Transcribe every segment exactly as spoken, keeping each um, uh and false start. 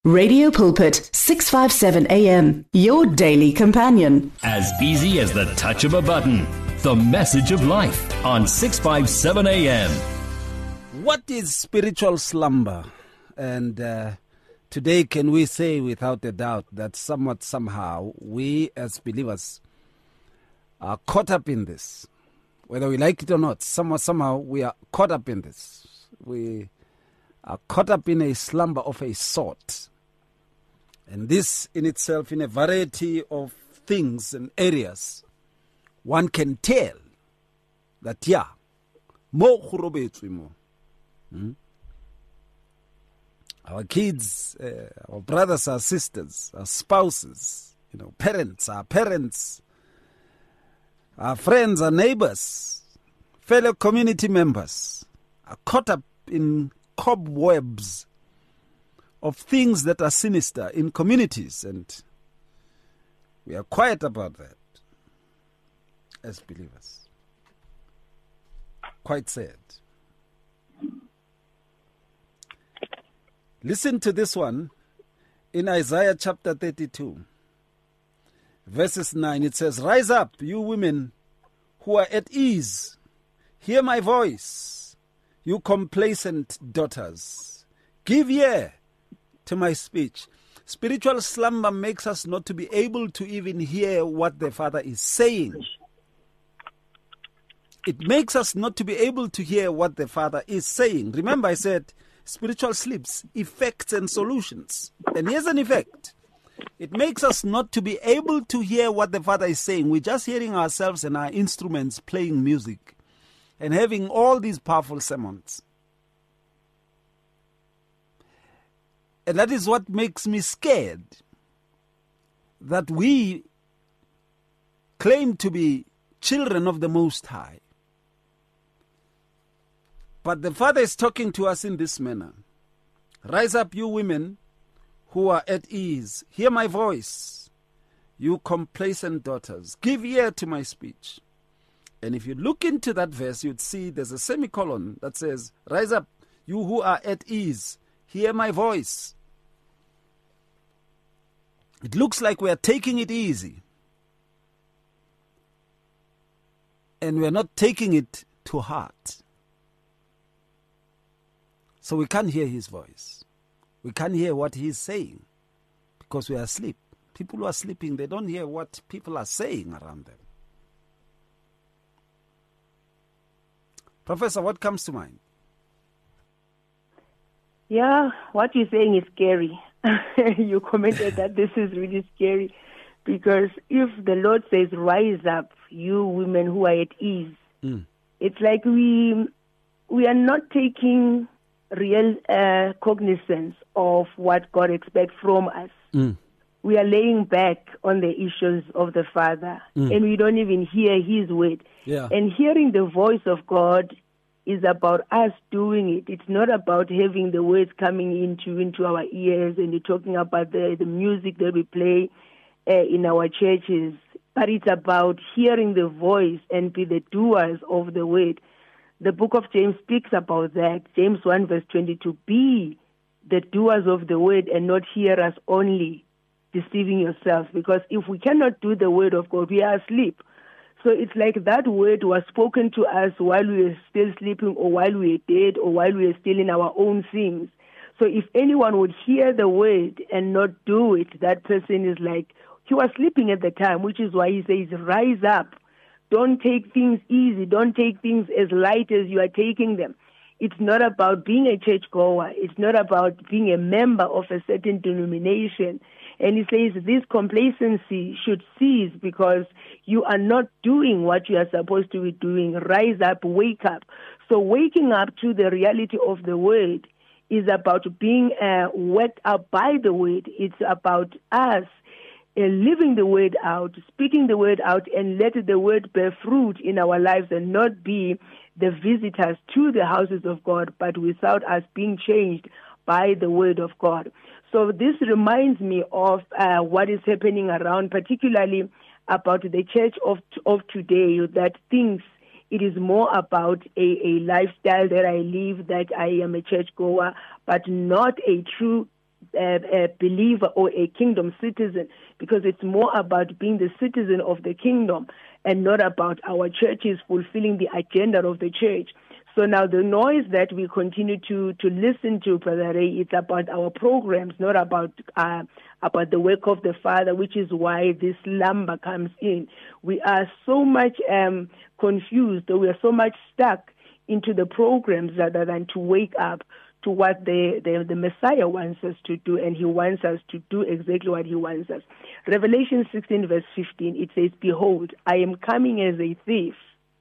Radio Pulpit, six fifty-seven A M, your daily companion. As easy as the touch of a button. The Message of Life on six fifty-seven A M. What is spiritual slumber? And uh, today can we say without a doubt that somewhat somehow we as believers are caught up in this. Whether we like it or not, somewhat somehow we are caught up in this. We are caught up in a slumber of a sort. And this in itself, in a variety of things and areas, one can tell that, yeah, mo khurobetswe mo. Hmm? Our kids, uh, our brothers, our sisters, our spouses, you know, parents, our parents, our friends, our neighbors, fellow community members are caught up in cobwebs of things that are sinister in communities, and we are quiet about that as believers. Quite sad. Listen to this one in Isaiah chapter thirty-two, verses nine. It says, "Rise up, you women who are at ease. Hear my voice, you complacent daughters. Give ear to my speech." Spiritual slumber makes us not to be able to even hear what the Father is saying. It makes us not to be able to hear what the Father is saying. Remember I said spiritual sleeps, effects and solutions. And here's an effect. It makes us not to be able to hear what the Father is saying. We're just hearing ourselves and our instruments playing music and having all these powerful sermons. And that is what makes me scared, that we claim to be children of the Most High. But the Father is talking to us in this manner. "Rise up, you women who are at ease. Hear my voice, you complacent daughters. Give ear to my speech." And if you look into that verse, you'd see there's a semicolon that says, "Rise up, you who are at ease. Hear my voice." It looks like we are taking it easy. And we are not taking it to heart. So we can't hear his voice. We can't hear what he's saying because we are asleep. People who are sleeping, they don't hear what people are saying around them. Professor, what comes to mind? Yeah, what you're saying is scary. You commented that this is really scary because if the Lord says, "Rise up, you women who are at ease," mm. it's like we we are not taking real uh, cognizance of what God expects from us. Mm. We are laying back on the issues of the Father, mm. and we don't even hear his word. Yeah. And hearing the voice of God is about us doing it. It's not about having the words coming into into our ears and you're talking about the, the music that we play uh, in our churches, but it's about hearing the voice and be the doers of the word. The book of James speaks about that. James one verse twenty-two, "Be the doers of the word and not hearers only, deceiving yourselves." Because if we cannot do the word of God, we are asleep. So it's like that word was spoken to us while we were still sleeping or while we were dead or while we were still in our own sins. So if anyone would hear the word and not do it, that person is like, he was sleeping at the time, which is why he says, "Rise up. Don't take things easy. Don't take things as light as you are taking them." It's not about being a churchgoer. It's not about being a member of a certain denomination. And he says this complacency should cease because you are not doing what you are supposed to be doing. Rise up, wake up. So waking up to the reality of the word is about being uh, worked up by the word. It's about us uh, living the word out, speaking the word out, and let the word bear fruit in our lives and not be the visitors to the houses of God, but without us being changed by the word of God. So this reminds me of uh, what is happening around, particularly about the church of of today, that thinks it is more about a, a lifestyle that I live, that I am a churchgoer, but not a true a, a believer or a kingdom citizen, because it's more about being the citizen of the kingdom and not about our churches fulfilling the agenda of the church. So now the noise that we continue to, to listen to, Brother Ray, it's about our programs, not about uh, about the work of the Father, which is why this slumber comes in. We are so much um, confused, or we are so much stuck into the programs rather than to wake up to what the, the, the Messiah wants us to do, and he wants us to do exactly what he wants us. Revelation sixteen verse fifteen, it says, "Behold, I am coming as a thief.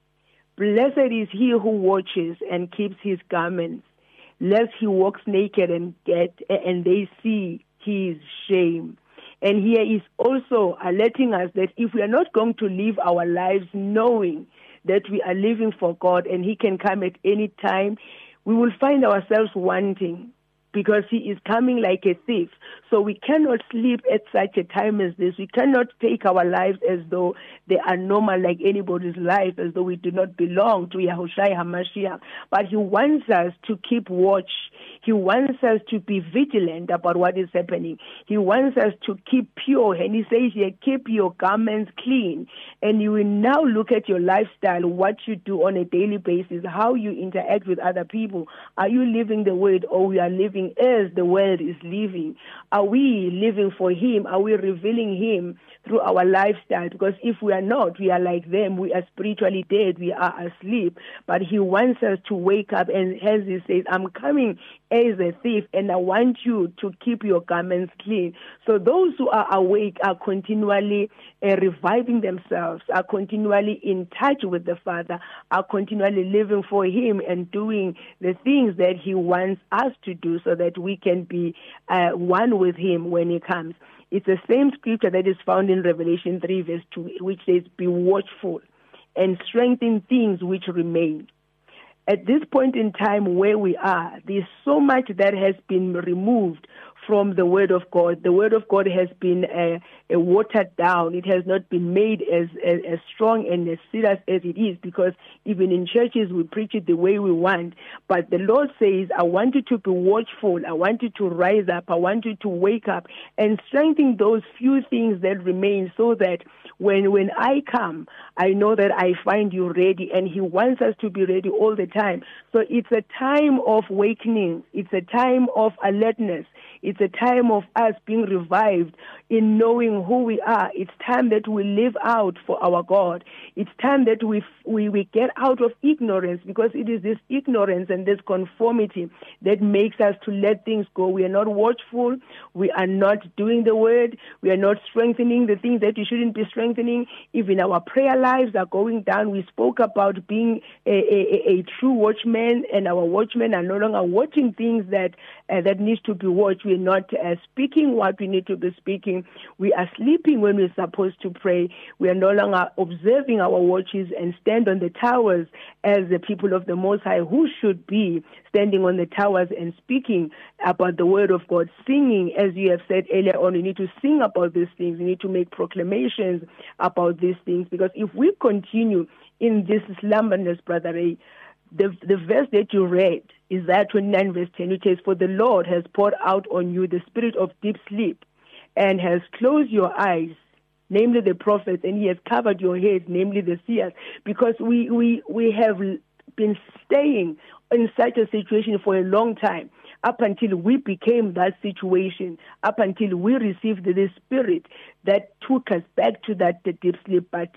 Blessed is he who watches and keeps his garments, lest he walks naked and get and they see his shame." And here is also alerting us that if we are not going to live our lives knowing that we are living for God and he can come at any time, we will find ourselves wanting, because he is coming like a thief. So we cannot sleep at such a time as this. We cannot take our lives as though they are normal like anybody's life, as though we do not belong to Yahushua HaMashiach. But he wants us to keep watch. He wants us to be vigilant about what is happening. He wants us to keep pure. And he says here, keep your garments clean. And you will now look at your lifestyle, what you do on a daily basis, how you interact with other people. Are you living the word, or we are living as the world is living? Are we living for him? Are we revealing him through our lifestyle? Because if we are not, we are like them. We are spiritually dead. We are asleep. But he wants us to wake up, and as he says, I'm coming as a thief, and I want you to keep your garments clean. So those who are awake are continually uh, reviving themselves, are continually in touch with the Father, are continually living for him and doing the things that he wants us to do, so that we can be uh, one with him when he comes. It's the same scripture that is found in Revelation three verse two, which says, "Be watchful and strengthen things which remain." At this point in time where we are, there's so much that has been removed from the Word of God. The Word of God has been uh, uh, watered down. It has not been made as, as as strong and as serious as it is, because even in churches we preach it the way we want. But the Lord says, I want you to be watchful. I want you to rise up. I want you to wake up and strengthen those few things that remain, so that when when I come, I know that I find you ready. And he wants us to be ready all the time. So it's a time of awakening. It's a time of alertness. It's a time of us being revived in knowing who we are. It's time that we live out for our God. It's time that we we, we get out of ignorance, because it is this ignorance and this conformity that makes us to let things go. We are not watchful. We are not doing the word. We are not strengthening the things that we shouldn't be strengthening. Even our prayer lives are going down. We spoke about being a, a, a true watchman, and our watchmen are no longer watching things that uh, that needs to be watched. We're not uh, speaking what we need to be speaking. We are sleeping when we're supposed to pray. We are no longer observing our watches and stand on the towers as the people of the Most High, who should be standing on the towers and speaking about the word of God, singing, as you have said earlier on. We need to sing about these things. We need to make proclamations about these things, because if we continue in this slumberness, Brother Ray, The, the verse that you read is that twenty-nine verse ten, which says, "For the Lord has poured out on you the spirit of deep sleep, and has closed your eyes, namely the prophets, and he has covered your heads, namely the seers." Because we, we, we have been staying in such a situation for a long time, up until we became that situation, up until we received the spirit that took us back to that the deep sleep. But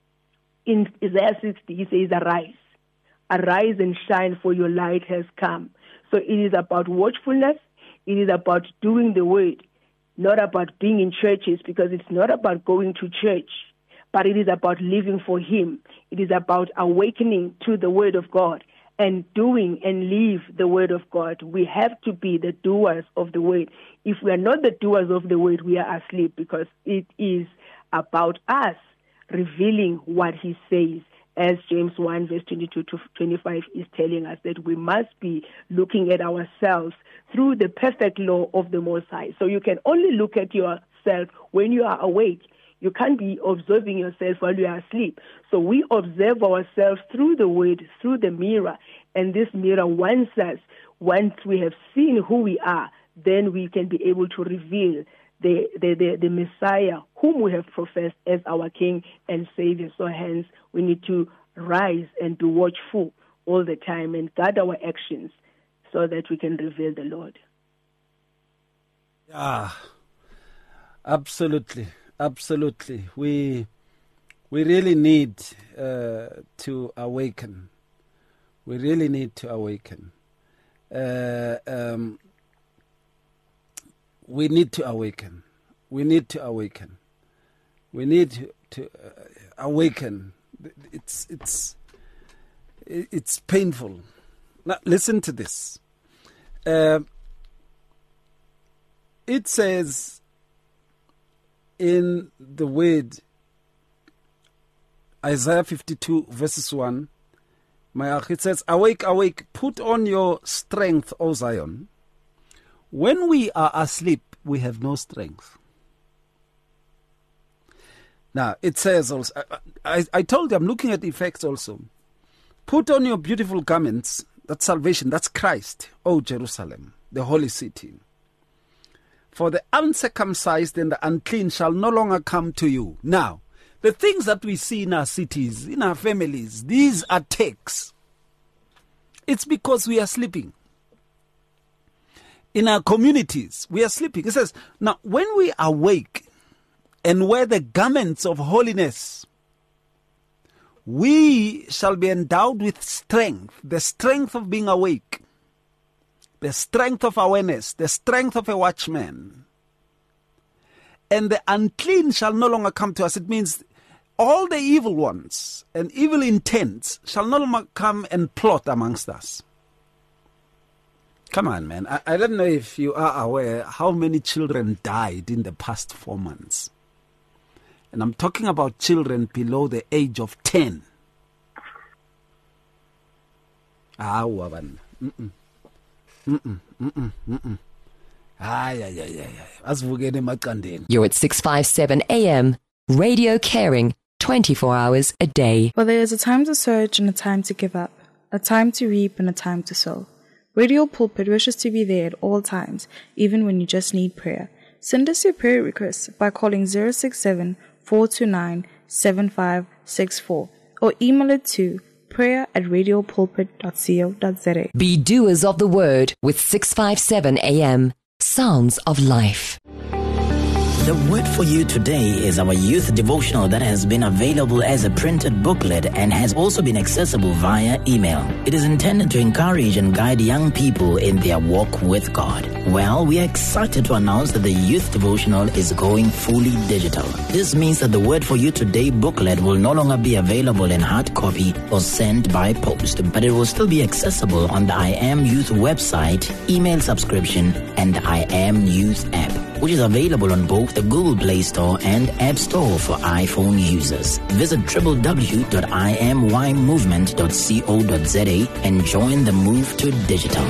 in Isaiah sixty, he says, "Arise. Arise and shine, for your light has come." So it is about watchfulness. It is about doing the word, not about being in churches, because it's not about going to church, but it is about living for him. It is about awakening to the word of God and doing and live the word of God. We have to be the doers of the word. If we are not the doers of the word, we are asleep, because it is about us revealing what he says. As James one verse twenty-two to twenty-five is telling us, that we must be looking at ourselves through the perfect law of the Most High. So you can only look at yourself when you are awake. You can't be observing yourself while you are asleep. So we observe ourselves through the word, through the mirror. And this mirror wants us, once we have seen who we are, then we can be able to reveal the, the, the, the Messiah whom we have professed as our King and Savior. So hence, we need to rise and be watchful all the time and guard our actions so that we can reveal the Lord. Yeah, absolutely, absolutely. We we really need uh, to awaken. We really need to awaken. Uh, um, we need to awaken. We need to awaken. We need to, to uh, awaken. It's it's it's painful. Now listen to this. Uh, it says in the word Isaiah fifty-two verses one. It says, awake, awake, put on your strength, O Zion. When we are asleep, we have no strength. Now, it says also, I, I, I told you, I'm looking at the effects also. Put on your beautiful garments, that's salvation, that's Christ, O Jerusalem, the holy city. For the uncircumcised and the unclean shall no longer come to you. Now, the things that we see in our cities, in our families, these attacks, it's because we are sleeping. In our communities, we are sleeping. It says, now when we awake and wear the garments of holiness, we shall be endowed with strength, the strength of being awake, the strength of awareness, the strength of a watchman. And the unclean shall no longer come to us. It means all the evil ones and evil intents shall no longer come and plot amongst us. Come on, man. I, I don't know if you are aware how many children died in the past four months. And I'm talking about children below the age of ten. Ah, waban. Mm-mm. Mm-mm. Mm-mm. Mm-mm. Ay, ay, ay, ay, ay. You're at six fifty-seven A M, Radio Caring, twenty-four hours a day. Well, there is a time to search and a time to give up, a time to reap and a time to sow. Radio Pulpit wishes to be there at all times, even when you just need prayer. Send us your prayer requests by calling zero six seven, four two nine, seven five six four or email it to prayer at radiopulpit dot co dot za. Be doers of the word with six fifty-seven A M, Sounds of Life. The word for you today is our youth devotional that has been available as a printed booklet and has also been accessible via email. It is intended to encourage and guide young people in their walk with God. Well, we are excited to announce that the youth devotional is going fully digital. This means that the word for you today booklet will no longer be available in hard copy or sent by post, but it will still be accessible on the I Am Youth website, email subscription, and I Am Youth app, which is available on both the Google Play Store and App Store for iPhone users. Visit w w w dot i m y movement dot co dot za and join the move to digital.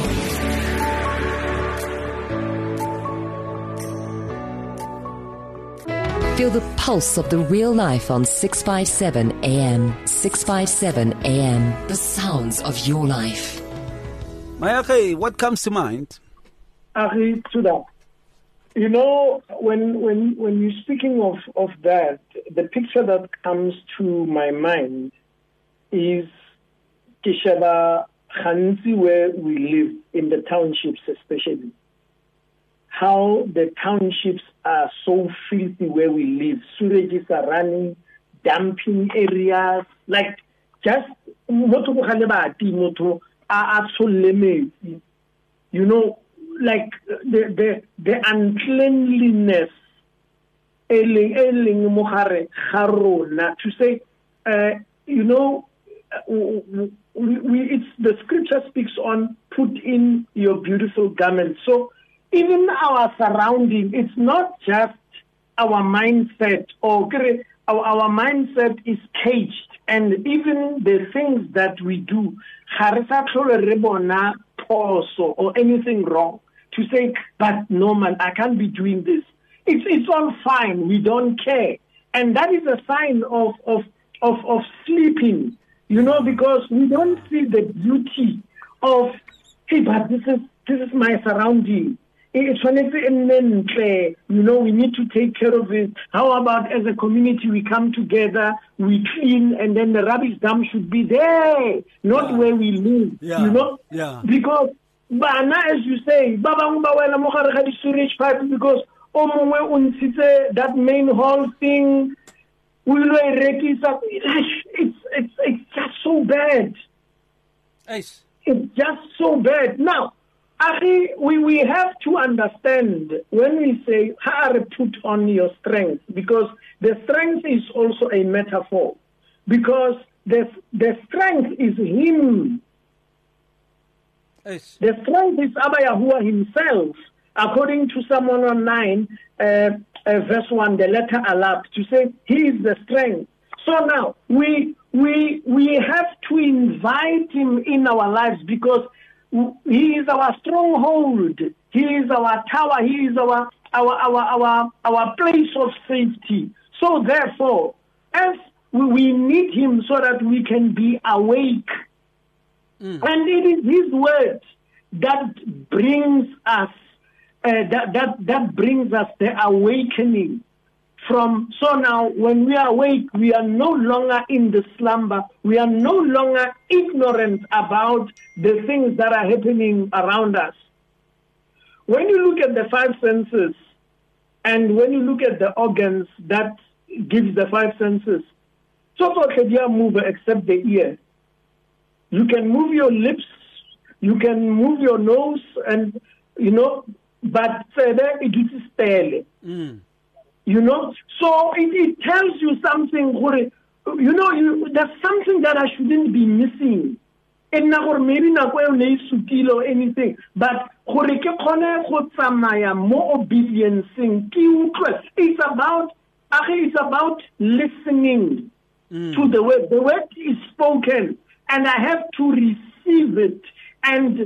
Feel the pulse of the real life on six fifty-seven A M. six fifty-seven A M, the sounds of your life. Mayake, what comes to mind? Ari, to that. You know, when when when you're speaking of, of that, the picture that comes to my mind is Kishaba Khansi, where we live, in the townships especially. How the townships are so filthy where we live. Sewages are running, dumping areas, like just, you know, like the the the uncleanliness, to say, uh, you know, we, we, it's the scripture speaks on put in your beautiful garments. So even our surrounding, it's not just our mindset, or our, our mindset is caged, and even the things that we do, or anything wrong, to say, but no man, I can't be doing this. It's it's all fine. We don't care, and that is a sign of of of, of sleeping, you know, because we don't see the beauty of, hey, but this is this is my surrounding. it's you know, we need to take care of it. How about as a community we come together, we clean, and then the rubbish dump should be there, not yeah. where we live. Yeah. You know? Yeah. Because Bana, as you say, Baba the storage pipe because that main hall thing it's it's it's just so bad. Nice. It's just so bad. Now, Ari, we, we have to understand when we say, put on your strength, because the strength is also a metaphor, because the, the strength is him. Yes. The strength is Abba Yahuwah himself, according to Psalm one oh nine, uh, uh, verse one, the letter Alap, to say he is the strength. So now, we, we, we have to invite him in our lives because he is our stronghold. He is our tower. He is our our our our, our place of safety. So therefore, as we need him so that we can be awake. Mm. And it is his word that brings us uh, that, that that brings us the awakening. From so now, when we are awake, we are no longer in the slumber. We are no longer ignorant about the things that are happening around us. When you look at the five senses, and when you look at the organs that gives the five senses, so move except the ear. You can move your lips, you can move your nose, and you know, but it is still. Mm. You know, so it, it tells you something. You know, you, there's something that I shouldn't be missing. And now, maybe not or anything, but more obedience. It's about, it's about listening mm. to the word. The word is spoken, and I have to receive it and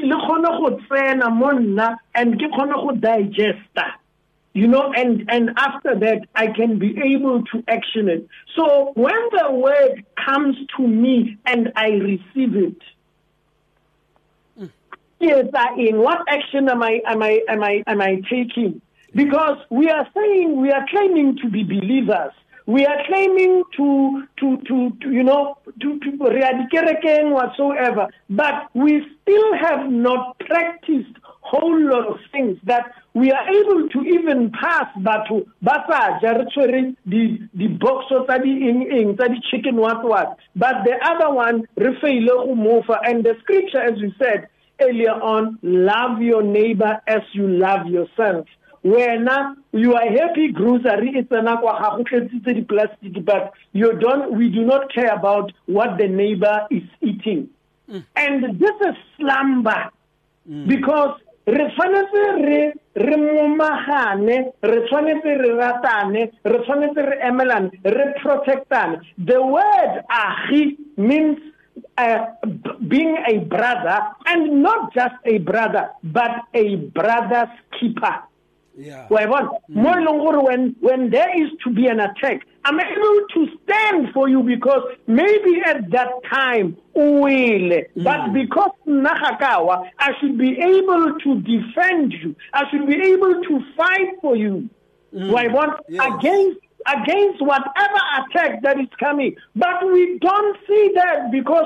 and digest that. You know, and, and after that, I can be able to action it. So when the word comes to me and I receive it, mm. yes, I, in what action am I am I am I am I taking? Because we are saying we are claiming to be believers. We are claiming to to to, to you know to, to eradicate whatsoever, but we still have not practiced whole lot of things that we are able to even pass, but to basa the the box of the in the chicken what what. But the other one and the scripture, as we said earlier on, love your neighbor as you love yourself. When you are happy grocery, it's a plastic, but you don't. We do not care about what the neighbor is eating, mm. and this is slumber mm. because. Re tshwanetse re re momagane re tshwanetse re ratane re tshwanetse re emelane re protectane. The word ahi means uh, being a brother, and not just a brother but a brother's keeper. Yeah. Mm. When when there is to be an attack, I'm able to stand for you because maybe at that time will, mm. but because Nakakawa, I should be able to defend you. I should be able to fight for you. Mm. Yes. against against whatever attack that is coming. But we don't see that because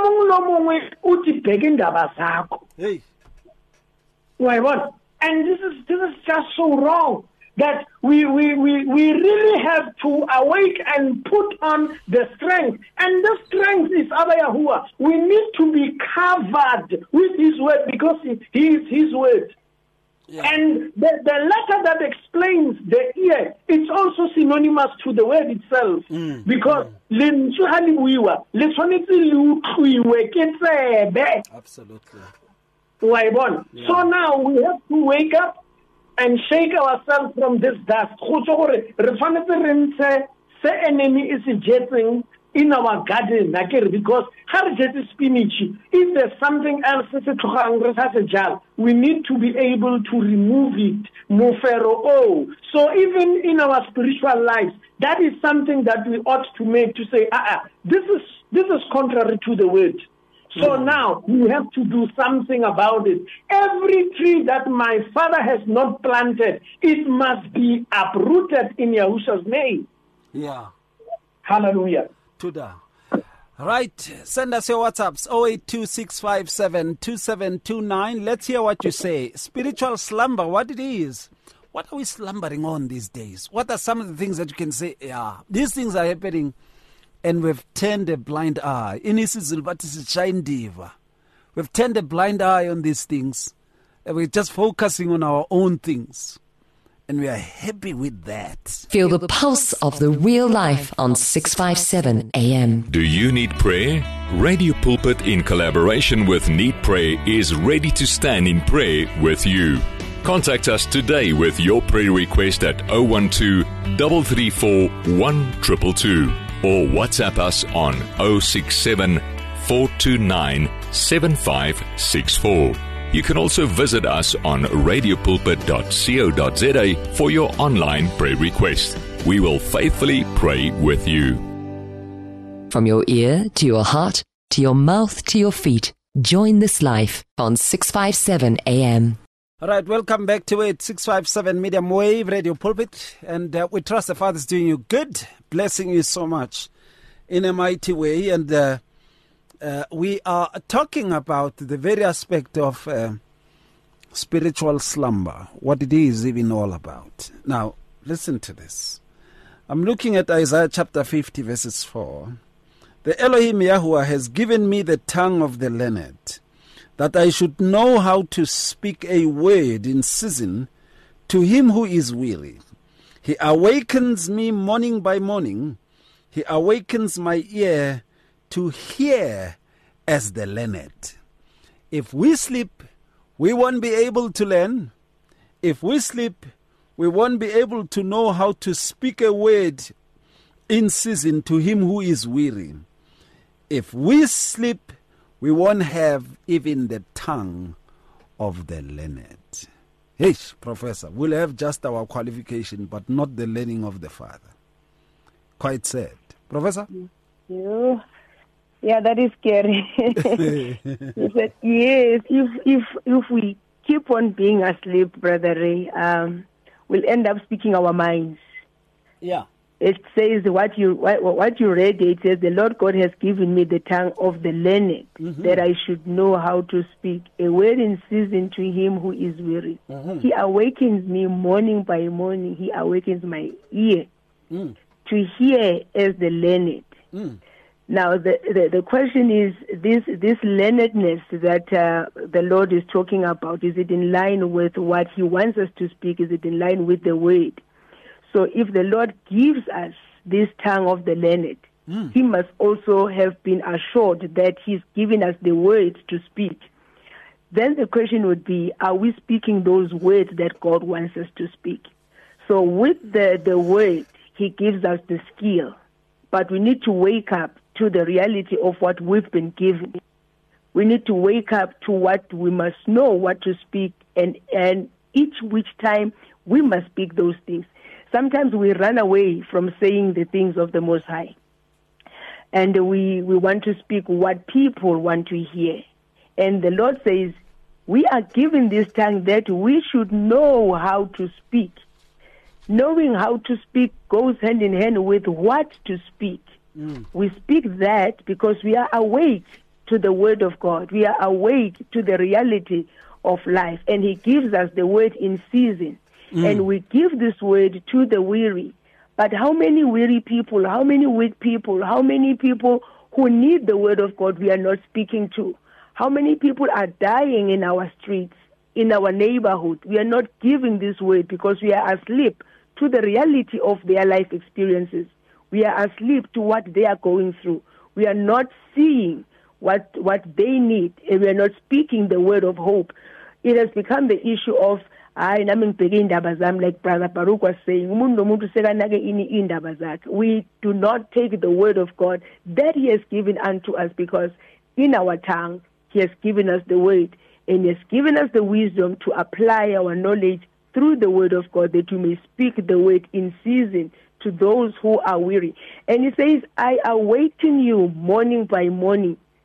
hey. And this is this is just so wrong that we, we, we, we really have to awake and put on the strength. And the strength is Abba Yahuwah. We need to be covered with his word because he is his word. Yeah. And the, the letter that explains the ear, it's also synonymous to the word itself. Mm. Because mm. Absolutely. Yeah. So now we have to wake up and shake ourselves from this dust. The enemy is jetting in our garden because spinach, if there's something else, we need to be able to remove it. So even in our spiritual lives, that is something that we ought to make to say, ah, ah this is this is contrary to the word. So now you have to do something about it. Every tree that my father has not planted, it must be uprooted in Yahushua's name. Yeah. Hallelujah. Tuda. Right. Send us your WhatsApps oh eight two six five seven two seven two nine. Let's hear what you say. Spiritual slumber, what it is. What are we slumbering on these days? What are some of the things that you can say, yeah, these things are happening and we've turned a blind eye. In Israel, but it's a shine diva. We've turned a blind eye on these things and we're just focusing on our own things. And we are happy with that. Feel the pulse of the real life on six fifty-seven A M. Do you need prayer? Radio Pulpit, in collaboration with Need Prayer, is ready to stand in prayer with you. Contact us today with your prayer request at oh one two, three three four, one two two two or WhatsApp us on oh six seven, four two nine, seven five six four. You can also visit us on radio pulpit dot co dot za for your online prayer request. We will faithfully pray with you. From your ear to your heart, to your mouth to your feet, join this life on six fifty-seven A M. All right, welcome back to it, six fifty-seven Medium Wave Radio Pulpit. And uh, we trust the Father's doing you good, blessing you so much in a mighty way. And uh, uh, we are talking about the very aspect of uh, spiritual slumber, what it is even all about. Now, listen to this. I'm looking at Isaiah chapter fifty, verses four. The Elohim Yahuwah has given me the tongue of the learned, that I should know how to speak a word in season to him who is weary. He awakens me morning by morning. He awakens my ear to hear as the learned. If we sleep, we won't be able to learn. If we sleep, we won't be able to know how to speak a word in season to him who is weary. If we sleep, we won't have even the tongue of the learned. Hey, Professor, we'll have just our qualification, but not the learning of the Father. Quite sad. Professor? Yeah, yeah, that is scary. Said, yes, if if if we keep on being asleep, Brother Ray, um, we'll end up speaking our minds. Yeah. It says what you what, what you read. It says the Lord God has given me the tongue of the learned, mm-hmm. that I should know how to speak a word in season to him who is weary. Mm-hmm. He awakens me morning by morning. He awakens my ear mm. to hear as the learned. Mm. Now the, the the question is this this learnedness that uh, the Lord is talking about. Is it in line with what He wants us to speak? Is it in line with the word? So if the Lord gives us this tongue of the learned, mm. He must also have been assured that He's given us the words to speak. Then the question would be, are we speaking those words that God wants us to speak? So with the, the word, He gives us the skill. But we need to wake up to the reality of what we've been given. We need to wake up to what we must know what to speak, and, and each which time we must speak those things. Sometimes we run away from saying the things of the Most High. And we, we want to speak what people want to hear. And the Lord says, we are given this tongue that we should know how to speak. Knowing how to speak goes hand in hand with what to speak. Mm. We speak that because we are awake to the word of God. We are awake to the reality of life. And He gives us the word in season. Mm. And we give this word to the weary. But how many weary people, how many weak people, how many people who need the word of God we are not speaking to? How many people are dying in our streets, in our neighborhood? We are not giving this word because we are asleep to the reality of their life experiences. We are asleep to what they are going through. We are not seeing what what they need, and we are not speaking the word of hope. It has become the issue of I like Brother Baruch was saying, we do not take the word of God that He has given unto us, because in our tongue He has given us the word, and He has given us the wisdom to apply our knowledge through the word of God, that we may speak the word in season to those who are weary. And He says, I awaken you morning by morning.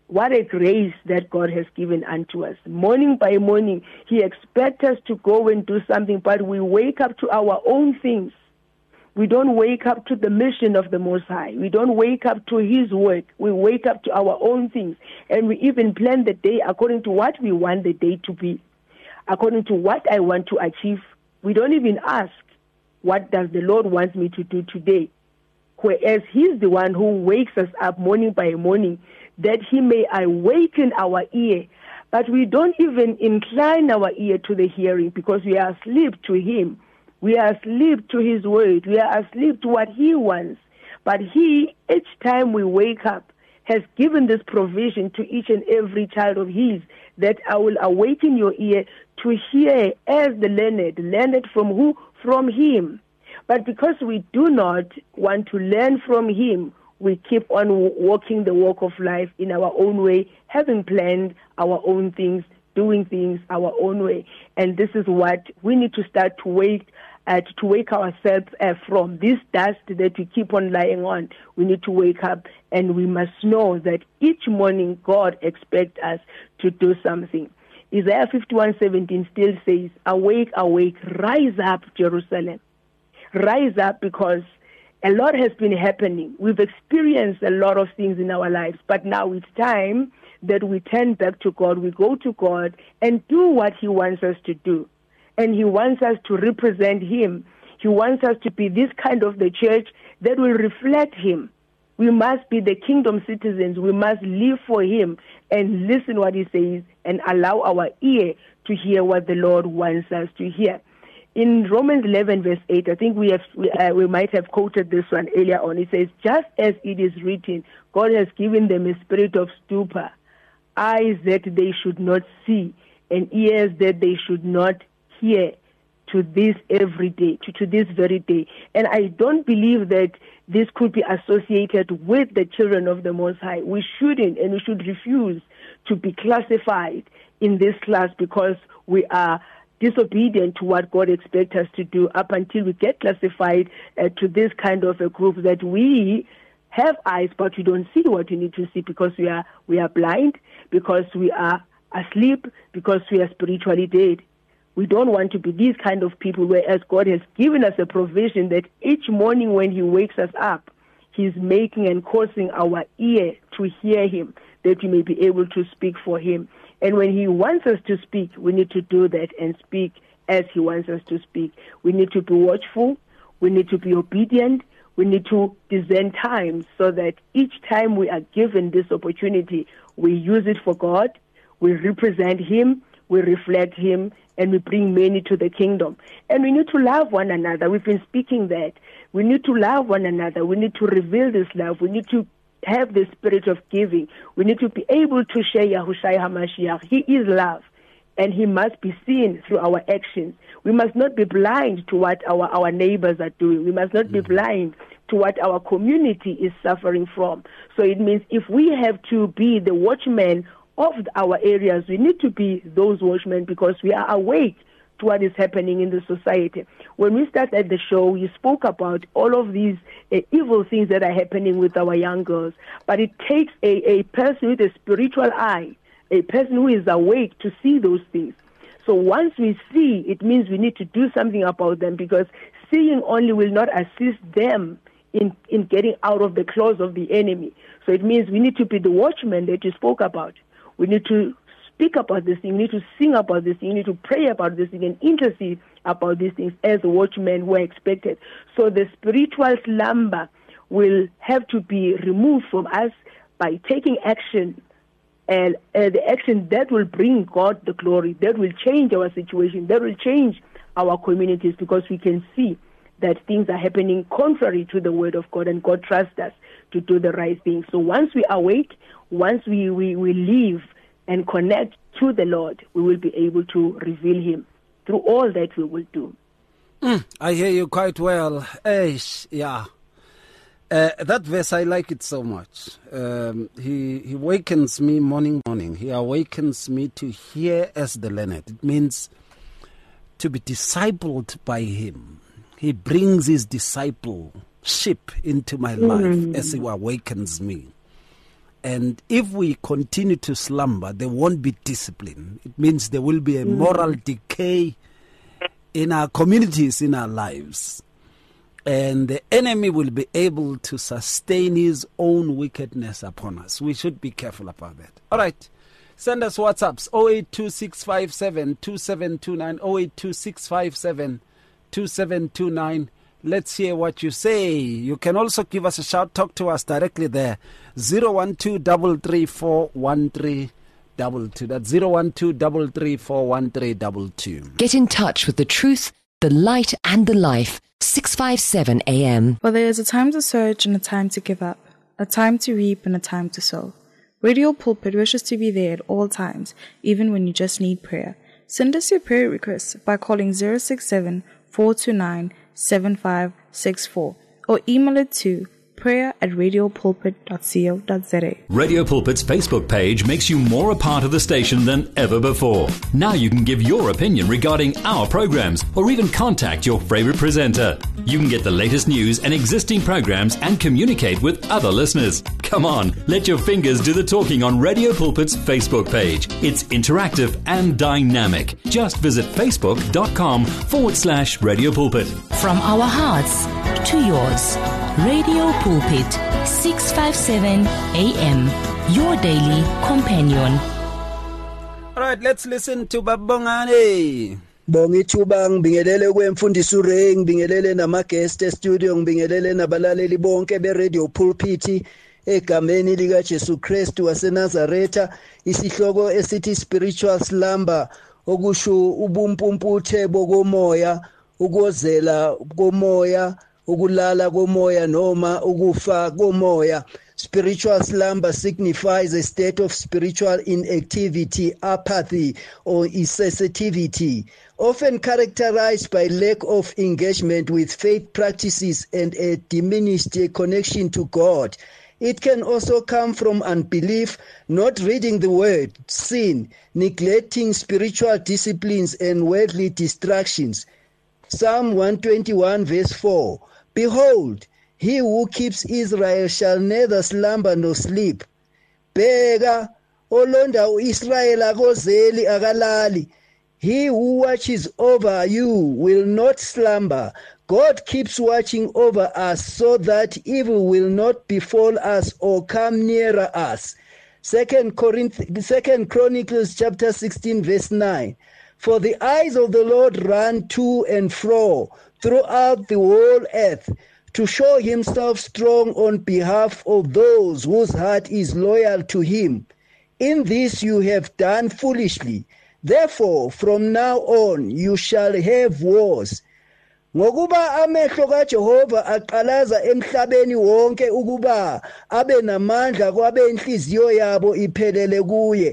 What a grace that God has given unto us. Morning by morning, He expects us to go and do something, but we wake up to our own things. We don't wake up to the mission of the Most High. We don't wake up to His work. We wake up to our own things. And we even plan the day according to what we want the day to be, according to what I want to achieve. We don't even ask, what does the Lord want me to do today? Whereas He's the one who wakes us up morning by morning, that He may awaken our ear. But we don't even incline our ear to the hearing because we are asleep to Him. We are asleep to His word. We are asleep to what He wants. But He, each time we wake up, has given this provision to each and every child of His, that I will awaken your ear to hear as the learned. Learned from who? From Him. But because we do not want to learn from Him, we keep on walking the walk of life in our own way, having planned our own things, doing things our own way. And this is what we need to start to wake uh, to wake ourselves uh, from. This dust that we keep on lying on, we need to wake up, and we must know that each morning God expects us to do something. Isaiah fifty-one seventeen still says, awake, awake, rise up, Jerusalem. Rise up, because a lot has been happening. We've experienced a lot of things in our lives, but now it's time that we turn back to God. We go to God and do what He wants us to do. And He wants us to represent Him. He wants us to be this kind of the church that will reflect Him. We must be the kingdom citizens. We must live for Him and listen what He says and allow our ear to hear what the Lord wants us to hear. In Romans eleven, verse eight, I think we have we, uh, we might have quoted this one earlier on. It says, just as it is written, God has given them a spirit of stupor, eyes that they should not see, and ears that they should not hear, to this every day, to, to this very day. And I don't believe that this could be associated with the children of the Most High. We shouldn't, and we should refuse to be classified in this class because we are disobedient to what God expects us to do, up until we get classified uh, to this kind of a group that we have eyes, but we don't see what we need to see because we are we are blind, because we are asleep, because we are spiritually dead. We don't want to be these kind of people, whereas God has given us a provision that each morning when He wakes us up, He's making and causing our ear to hear Him, that we may be able to speak for Him. And when He wants us to speak, we need to do that and speak as He wants us to speak. We need to be watchful. We need to be obedient. We need to discern times so that each time we are given this opportunity, we use it for God, we represent Him, we reflect Him, and we bring many to the kingdom. And we need to love one another. We've been speaking that. We need to love one another. We need to reveal this love. We need to have the spirit of giving. We need to be able to share Yahushua HaMashiach. He is love, and He must be seen through our actions. We must not be blind to what our, our neighbors are doing. We must not mm-hmm. be blind to what our community is suffering from. So it means if we have to be the watchmen of our areas, we need to be those watchmen because we are awake to what is happening in the society. When we started the show, we spoke about all of these uh, evil things that are happening with our young girls. But it takes a, a person with a spiritual eye, a person who is awake to see those things. So once we see, it means we need to do something about them, because seeing only will not assist them in, in getting out of the claws of the enemy. So it means we need to be the watchmen that you spoke about. We need to speak about this thing, we need to sing about this thing, we need to pray about this thing and intercede about these things as watchmen who are expected. So the spiritual slumber will have to be removed from us by taking action, and uh, the action that will bring God the glory, that will change our situation, that will change our communities, because we can see that things are happening contrary to the word of God, and God trusts us to do the right thing. So once we awake, once we, we, we live and connect to the Lord, we will be able to reveal Him through all that we will do. Mm, I hear you quite well. Eish, yeah. Uh, that verse, I like it so much. Um, he, he wakens me morning, morning. He awakens me to hear as the learned. It means to be discipled by Him. He brings His discipleship into my life mm. as He awakens me. And if we continue to slumber, there won't be discipline. It means there will be a moral decay in our communities, in our lives. And the enemy will be able to sustain his own wickedness upon us. We should be careful about that. All right. Send us WhatsApps oh eight two six five seven two seven two nine, oh eight two six five seven two seven two nine. Let's hear what you say. You can also give us a shout. Talk to us directly there. zero one two three three four one three two two. That's zero one two three three four one three two two. Get in touch with the truth, the light and the life. six five seven A M. For there is a time to search and a time to give up, a time to reap and a time to sow. Radio Pulpit wishes to be there at all times, even when you just need prayer. Send us your prayer requests by calling zero six seven four two nine seven five six four or email it to prayer at radiopulpit dot co dot za. Radio Pulpit's Facebook page makes you more a part of the station than ever before. Now you can give your opinion regarding our programs or even contact your favorite presenter. You can get the latest news and existing programs and communicate with other listeners. Come on, let your fingers do the talking on Radio Pulpit's Facebook page. It's interactive and dynamic. Just visit facebook.com forward slash Radio Pulpit. From our hearts to yours. Radio Pulpit, six fifty-seven A M, your daily companion. All right, let's listen to Babongani. Bongithuba ngibingelele kwemfundisi uRay, ngibingelele nama guest studio, ngibingelele nabalaleli bonke be Radio Pulpit egameni lika Jesu Christ waseNazaretha. Isihloko esithi spiritual slumber okusho ubumpumputhe bokomoya, ukozela komoya, ukulala komoya noma ukufa komoya. Spiritual slumber signifies a state of spiritual inactivity, apathy, or insensitivity, often characterized by lack of engagement with faith practices and a diminished connection to God. It can also come from unbelief, not reading the word, sin, neglecting spiritual disciplines and worldly distractions. Psalm one twenty-one verse four. Behold, he who keeps Israel shall neither slumber nor sleep. Bheka, olonda u-Israel akozeli akalali. He who watches over you will not slumber. God keeps watching over us so that evil will not befall us or come nearer us. Second Corinthians, Second Chronicles chapter sixteen verse nine. For the eyes of the Lord run to and fro throughout the whole earth, to show himself strong on behalf of those whose heart is loyal to him. In this you have done foolishly. Therefore, from now on you shall have wars. Ngokuba amehlo kaJehova aqalaza emhlabeni wonke ukuba abe namandla kwabe inhliziyo yabo iphelele kuye.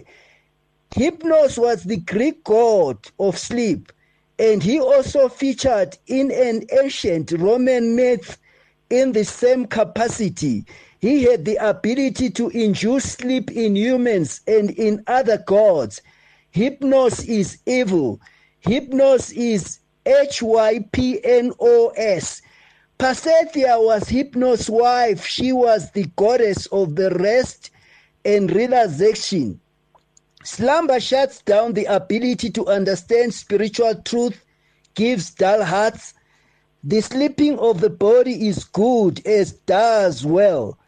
Hypnos was the Greek god of sleep, and he also featured in an ancient Roman myth in the same capacity. He had the ability to induce sleep in humans and in other gods. Hypnos is evil. Hypnos is H Y P N O S. Pasithea was Hypnos' wife. She was the goddess of the rest and relaxation. Slumber shuts down the ability to understand spiritual truth, gives dull hearts. The sleeping of the body is good, as does well.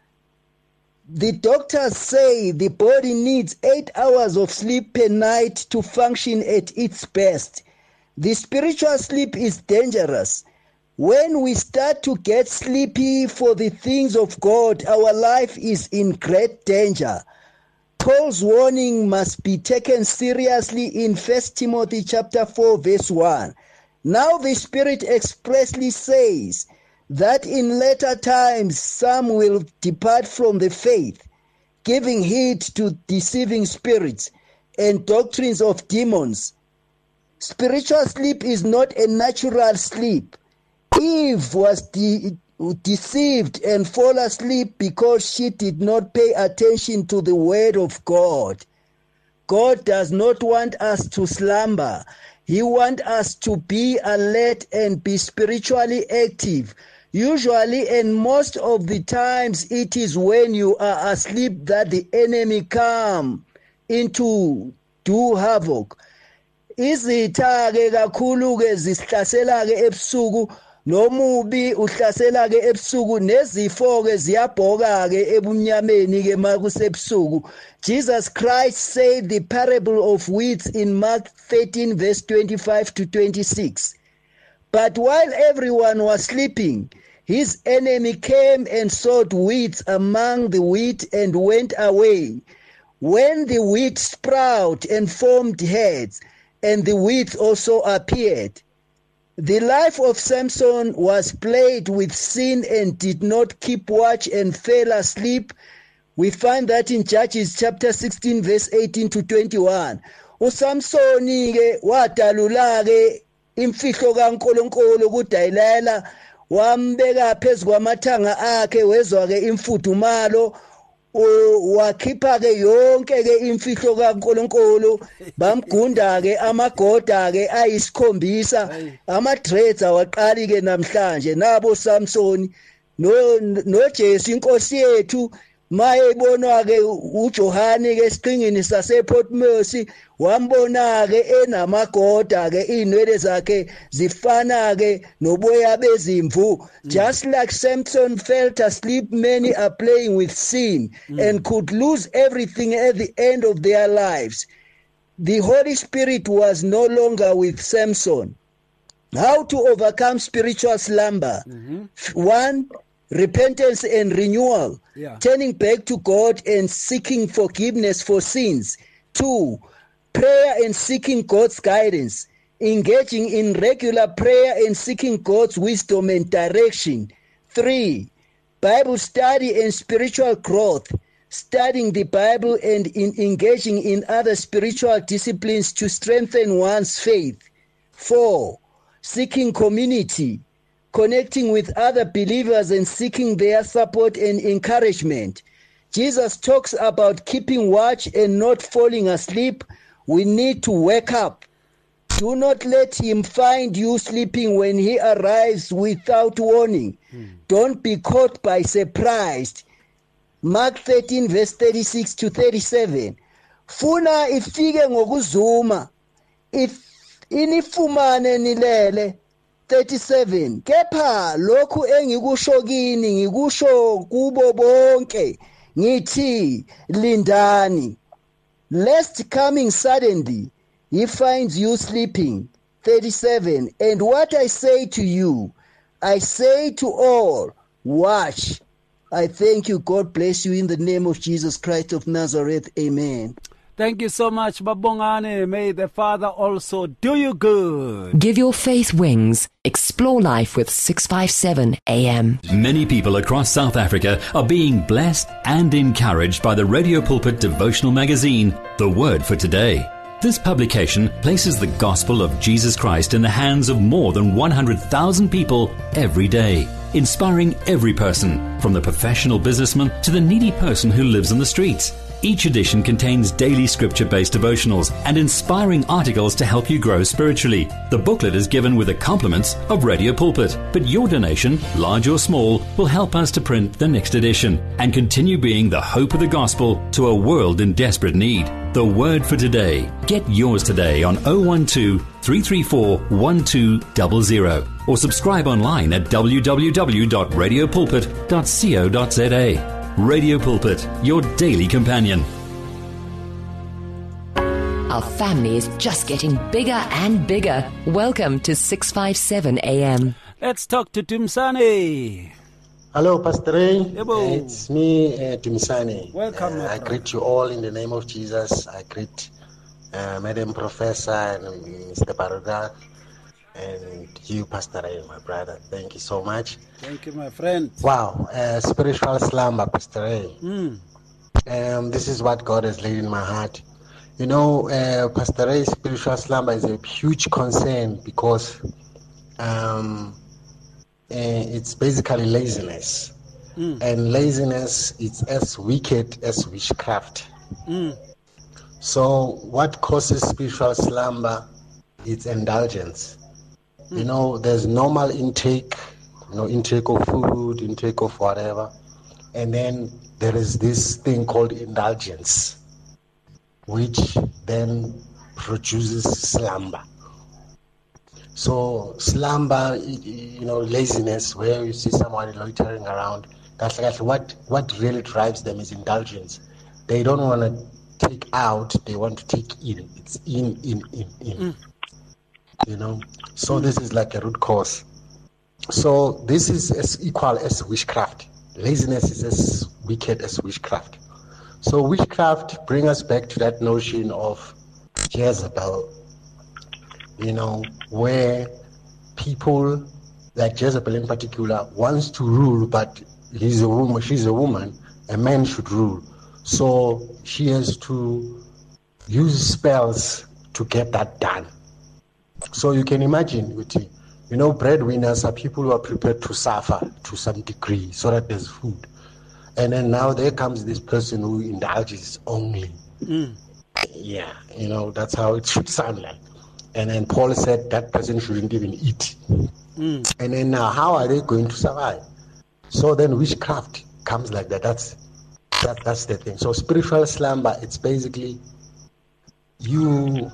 The doctors say the body needs eight hours of sleep per night to function at its best. The spiritual sleep is dangerous. When we start to get sleepy for the things of God, our life is in great danger. Paul's warning must be taken seriously in First Timothy chapter four verse one. Now the Spirit expressly says that in later times some will depart from the faith, giving heed to deceiving spirits and doctrines of demons. Spiritual sleep is not a natural sleep. Eve was de- deceived and fall asleep because she did not pay attention to the word of God. God does not want us to slumber. He wants us to be alert and be spiritually active, Usually and most of the times it is when you are asleep that the enemy come into do havoc. Izitha ke kakhulu ke zisihlasela ke ebusuku nomubi uhlasela ke ebusuku nezifo ke ziyabhoka ke ebunyameni ke makusebusuku. Jesus Christ said the parable of weeds in Mark thirteen verse twenty-five to twenty-six. But while everyone was sleeping, his enemy came and sowed weeds among the wheat and went away. When the wheat sprouted and formed heads, and the weeds also appeared. The life of Samson was plagued with sin and did not keep watch and fell asleep. We find that in Judges chapter sixteen verse eighteen to twenty-one. uSamsoni ke wadalula ke imfihlo kaNkulunkulu kuDayilela, wambeka phezu kwamathanga akhe, wezwa ke imfudumalo, wakhipha ke yonke ke imfihlo kaNkulunkulu, bamgunda ke amagoda ke ayisikhombisa, amadreads awaqali ke namhlanje nabo Samsoni no noJesu inkosi yethu mayebonwa ke uJohane ke esiqingini sasePort Mercy, wambona ke enamagoda ke inwele zakhe zifana ke noboya bezimvu. Just like Samson felt asleep, many are playing with sin mm. and could lose everything at the end of their lives. The Holy Spirit was no longer with Samson. How to overcome spiritual slumber? Mm-hmm. One, repentance and renewal, yeah. turning back to God and seeking forgiveness for sins. Two, prayer and seeking God's guidance, engaging in regular prayer and seeking God's wisdom and direction. Three, Bible study and spiritual growth, studying the Bible and in engaging in other spiritual disciplines to strengthen one's faith. Four, seeking community, connecting with other believers and seeking their support and encouragement. Jesus talks about keeping watch and not falling asleep. We need to wake up. Do not let him find you sleeping when he arrives without warning. Hmm. Don't be caught by surprise. Mark thirteen verse thirty-six to thirty-seven. Funa ifike ngokuzuma. If inifumane nilele. thirty-seven. Kepha lokhu engikusho kini ngikusho kubo bonke, ngithi lindani, lest coming suddenly he finds you sleeping. thirty-seven. And what I say to you, I say to all, watch. I thank you. God bless you in the name of Jesus Christ of Nazareth. Amen. Thank you so much, Babongane. May the Father also do you good. Give your faith wings. Explore life with six fifty-seven A M. Many people across South Africa are being blessed and encouraged by the Radio Pulpit devotional magazine, The Word for Today. This publication places the gospel of Jesus Christ in the hands of more than one hundred thousand people every day, inspiring every person, from the professional businessman to the needy person who lives on the streets. Each edition contains daily scripture-based devotionals and inspiring articles to help you grow spiritually. The booklet is given with the compliments of Radio Pulpit, but your donation, large or small, will help us to print the next edition and continue being the hope of the gospel to a world in desperate need. The Word for Today. Get yours today on oh one two, three three four, one two zero zero or subscribe online at w w w dot radio pulpit dot co dot z a. Radio Pulpit, your daily companion. Our family is just getting bigger and bigger. Welcome to six fifty-seven A M. Let's talk to Dumsane. Hello, Pastor Ray. Yebo. It's me, uh, Dumsane. Welcome. Uh, I greet you all in the name of Jesus. I greet uh, Madam Professor and Mister Baruga and you, Pastor Ray, my brother. Thank you so much. Thank you, my friend. Wow, uh, spiritual slumber, Pastor Ray. Mm. Um, this is what God has laid in my heart. You know, uh, Pastor Ray, spiritual slumber is a huge concern because um, uh, it's basically laziness. Mm. And laziness is as wicked as witchcraft. Mm. So what causes spiritual slumber? It's indulgence. Mm. You know, there's normal intake you know, intake of food, intake of whatever. And then there is this thing called indulgence, which then produces slumber. So slumber, you know, laziness, where you see someone loitering around, that's like what, what really drives them is indulgence. They don't want to take out, they want to take in. It's in, in, in, in. Mm. You know, so this is like a root cause. So this is as equal as witchcraft. Laziness is as wicked as witchcraft. So witchcraft brings us back to that notion of Jezebel, you know, where people like Jezebel in particular wants to rule, but he's a woman, she's a woman, a man should rule. So she has to use spells to get that done. So you can imagine, you know, breadwinners are people who are prepared to suffer to some degree so that there's food. And then now there comes this person who indulges only. Mm. Yeah, you know, that's how it should sound like. And then Paul said that person shouldn't even eat. Mm. And then now how are they going to survive? So then witchcraft comes like that. That's that, that's the thing. So spiritual slumber, it's basically you,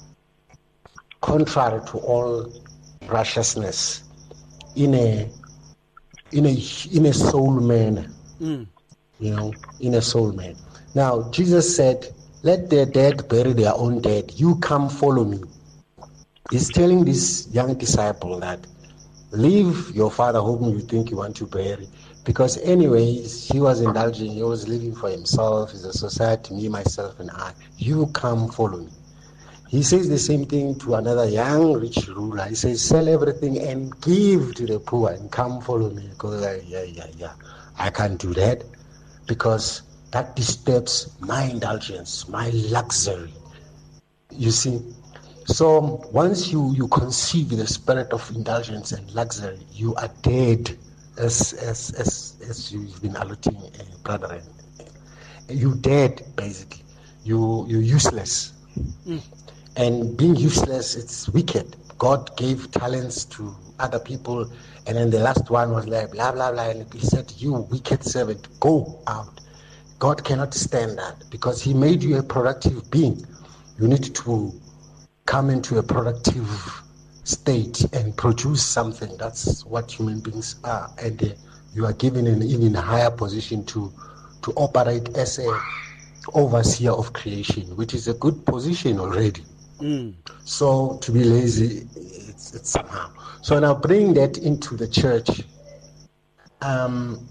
contrary to all righteousness, in a in a in a soul manner. Mm. You know, in a soul man. Now, Jesus said, let the dead bury their own dead. You come follow me. He's telling this young disciple that leave your father whom you think you want to bury. Because anyways, he was indulging, he was living for himself, his a society, me, myself, and I. You come follow me. He says the same thing to another young rich ruler. He says, sell everything and give to the poor and come follow me. Because uh, yeah, yeah, yeah. I can't do that because that disturbs my indulgence, my luxury. You see? So once you, you conceive the spirit of indulgence and luxury, you are dead, as as as, as you've been alluding, uh, brother. You're dead, basically. You, you're useless. Mm. And being useless, it's wicked. God gave talents to other people, and then the last one was like, blah, blah, blah, and he said, you wicked servant, go out. God cannot stand that because he made you a productive being. You need to come into a productive state and produce something. That's what human beings are. And uh, you are given an even higher position to, to operate as a overseer of creation, which is a good position already. Mm. So to be lazy, it's, it's somehow. So now bring that into the church um,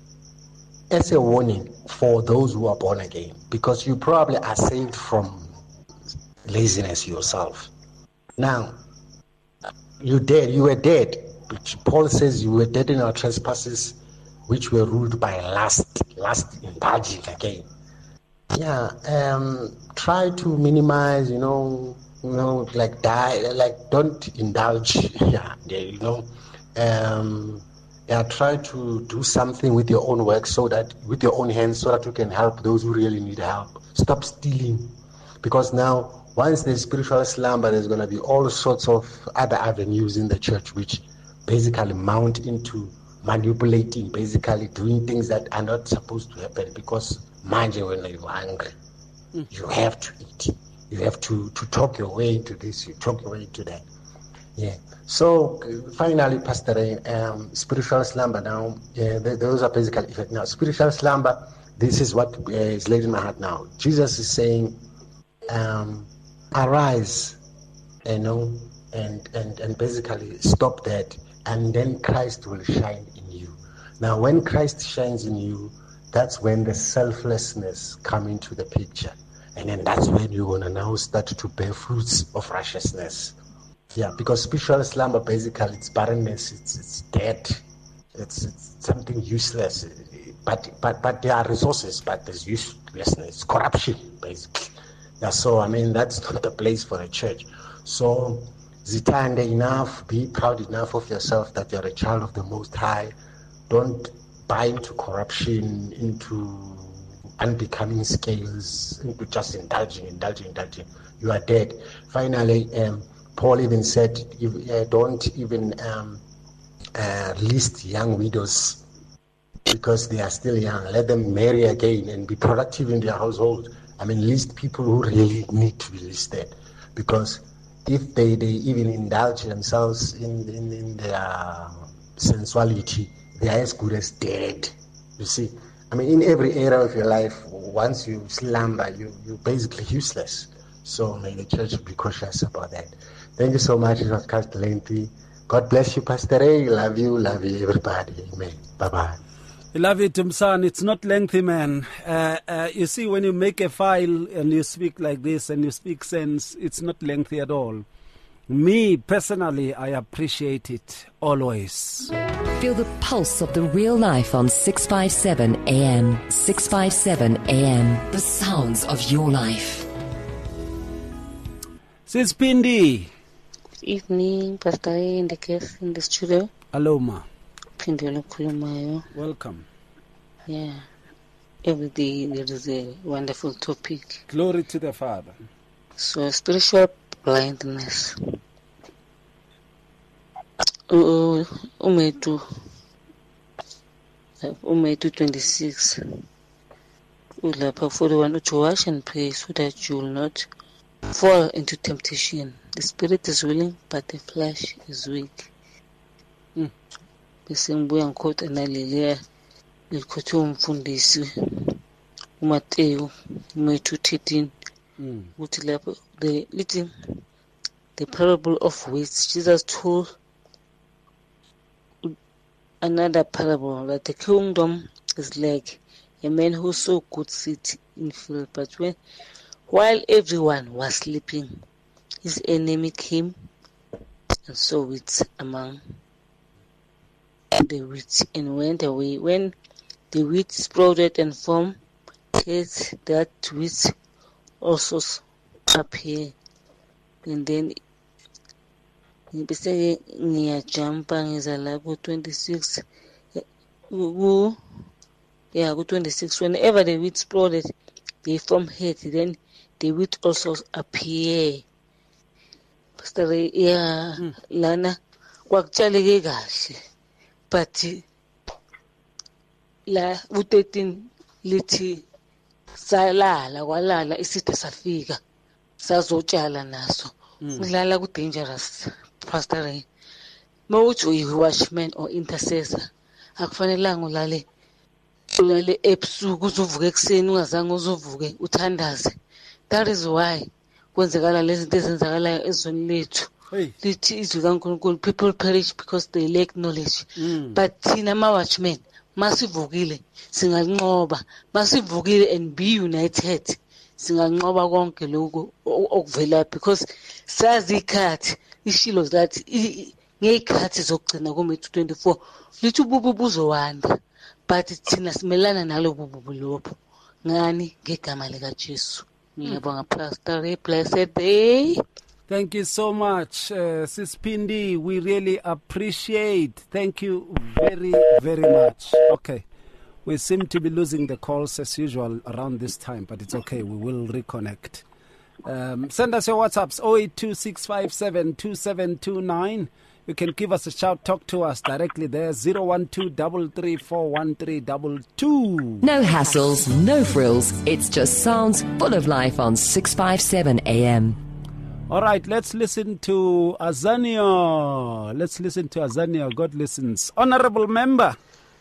as a warning for those who are born again, because you probably are saved from laziness yourself. Now, you dead, you were dead. Paul says you were dead in our trespasses, which were ruled by lust, lust indulging again. Yeah, um, try to minimize, you know, you know, like die, like don't indulge. Yeah, you know, um, yeah, try to do something with your own work, so that with your own hands, so that you can help those who really need help. Stop stealing, because now once there's spiritual slumber, there's going to be all sorts of other avenues in the church, which basically mount into manipulating, basically doing things that are not supposed to happen, because manje, when you're angry, mm. you have to eat. You have to, to talk your way into this, you talk your way into that. Yeah. So finally, Pastor, um, spiritual slumber now, yeah, those are basically effects. Now, spiritual slumber, this is what uh, is laid in my heart now. Jesus is saying, um, arise, you know, and, and, and basically stop that, and then Christ will shine in you. Now, when Christ shines in you, that's when the selflessness come into the picture. And then that's when you're going to now start to bear fruits of righteousness. Yeah, because spiritual slumber, basically, it's barrenness, it's it's dead, it's, it's something useless. But but but there are resources, but there's uselessness, it's corruption, basically. Yeah, so, I mean, that's not the place for a church. So, zitande enough, be proud enough of yourself that you're a child of the Most High. Don't buy into corruption, into unbecoming scales, into just indulging, indulging, indulging. You are dead. Finally, um, Paul even said, if, uh, don't even um, uh, list young widows because they are still young. Let them marry again and be productive in their household. I mean, list people who really need to be listed, because if they, they even indulge themselves in, in, in their sensuality, they are as good as dead. You see, I mean, in every area of your life, once you slumber, you, you're basically useless. So may the church be cautious about that. Thank you so much. It was cast lengthy. God bless you, Pastor Ray. Love you, love you, everybody. Amen. Bye-bye. I love it, Tumsan. It's not lengthy, man. Uh, uh, you see, when you make a file and you speak like this and you speak sense, it's not lengthy at all. Me, personally, I appreciate it always. Feel the pulse of the real life on six fifty-seven A M. six fifty-seven A M. The sounds of your life. Sis Pindi. Evening, Pastor Ray in the case in the studio. Hello, ma. Welcome. Yeah. Every day there is a wonderful topic. Glory to the Father. So, spiritual blindness. Uh, Umetu. Umetu twenty-six. Ulapa forty-one. To wash and pray so that you will not fall into temptation. The spirit is willing, but the flesh is weak. Mm. Bese ngibuya ngikhotha naleliya likhothe umfundisi uMateyu two thirteen ukuthi lapho the lithi the parable of weeds. Jesus told another parable that the kingdom is like a man who sowed good seed in field, but when while everyone was sleeping, his enemy came and sowed it among the wheat and went away. When the wheat sprouted and formed heads, that wheat also appeared. And then ngibese ngiyajumpa ngiza la ku twenty-six ku yeah ku twenty-six. Whenever the wheat sprouted, they formed heads, then the wheat also appear. Pastor, yeah, mm. lana kwakutshaleke kahle. But la u thirteen lithi salala kwalala isithe safika sazotshala naso. Udlala ku dangerous, Pastor Ray. Mawuthi uyi watchman or intercessor, akufanelanga ulale ulale ebusuku uzuvuke ekseni ungazange uzuvuke uthandaze. That is why kwenzekala lezi zinto ezenzakalayo ezweni lethu. Lithi izwi kaNkulunkulu, people perish because they lack knowledge. Mm. But thina ma watchmen masivukile singanqoba, masivukile and be united singanqoba konke lokho okuvela, because sazi ikhathi ishilo that ngekhathi zokugcina ku twenty-four lithi ububu buzowanda, but thina simelana nalo bubu lopho ngani ngegama lika Jesu. Ngiyabonga Pastor Ray, blessed day. Thank you so much, uh, Sis Pindi. We really appreciate. Thank you very, very much. Okay. We seem to be losing the calls as usual around this time, but it's okay. We will reconnect. Um, send us your WhatsApps, zero eight two six five seven two seven two nine. You can give us a shout, talk to us directly there, zero one two three three four one three two two. No hassles, no frills. It's just sounds full of life on six fifty-seven A M. All right, let's listen to Azania. Let's listen to Azania. God listens. Honorable member.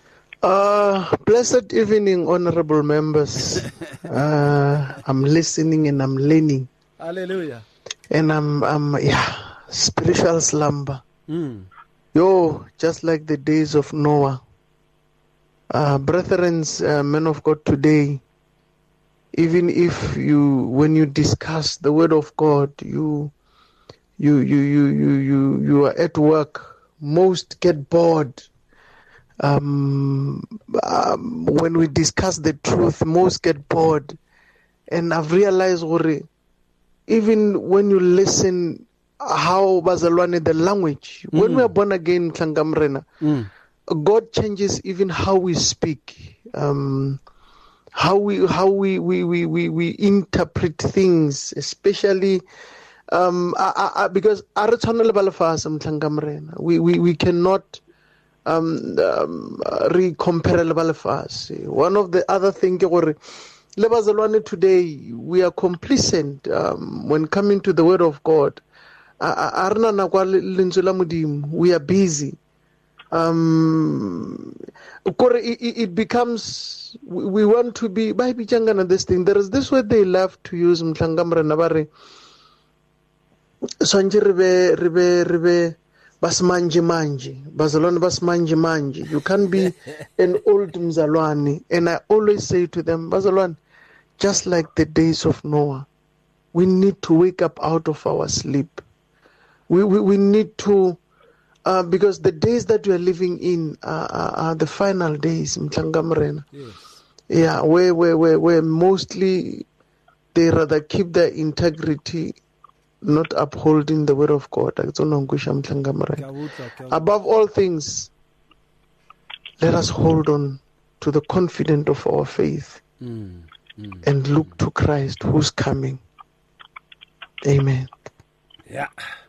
Uh, blessed evening, honorable members. uh, I'm listening and I'm learning. Hallelujah. And I'm, I'm yeah, spiritual slumber. Mm. Yo, just like the days of Noah. Uh, brethren, uh, men of God today, even if you, when you discuss the word of God, you, you, you, you, you, you, you are at work, most get bored. Um, um, when we discuss the truth, most get bored. And I've realized, even when you listen, how Bazalwane, the language, mm. when we are born again, mm. God changes even how we speak, um, how we how we we, we, we, we interpret things, especially um, I, I, because we, we we cannot um, um, re comparable balefase. One of the other things today, we are complacent um, when coming to the word of God. We are busy. Um, it becomes, we want to be, this thing. There is this word they love to use, Mtlangamra Sanje ribe ribe ribe basmanje manje bazalwane basmanje manje. You can't be an old mzalwane. And I always say to them, bazalwane, just like the days of Noah, we need to wake up out of our sleep. We we, we need to uh, because the days that we are living in are, are, are the final days, Mtlangamrena. Yes. Yeah, where where where where mostly they rather keep their integrity, not upholding the word of God. Above all things, let us hold on to the confidence of our faith mm, mm, and look to Christ who's coming. Amen. Yeah.